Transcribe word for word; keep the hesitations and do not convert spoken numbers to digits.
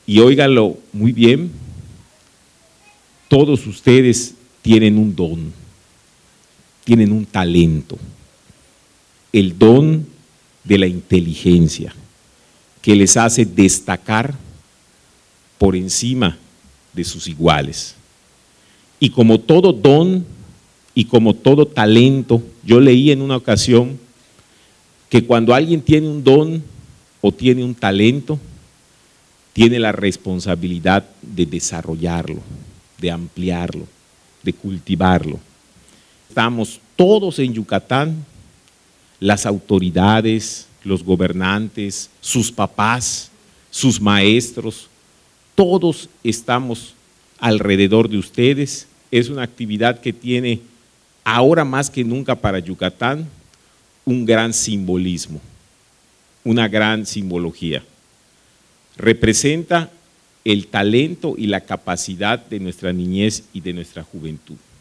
Y óiganlo muy bien, todos ustedes tienen un don, tienen un talento, el don de la inteligencia, que les hace destacar por encima de sus iguales. Y como todo don y como todo talento, yo leí en una ocasión que cuando alguien tiene un don o tiene un talento, tiene la responsabilidad de desarrollarlo, de ampliarlo, de cultivarlo. Estamos todos en Yucatán, las autoridades, los gobernantes, sus papás, sus maestros, todos estamos alrededor de ustedes. Es una actividad que tiene ahora más que nunca para Yucatán un gran simbolismo, una gran simbología. Representa el talento y la capacidad de nuestra niñez y de nuestra juventud.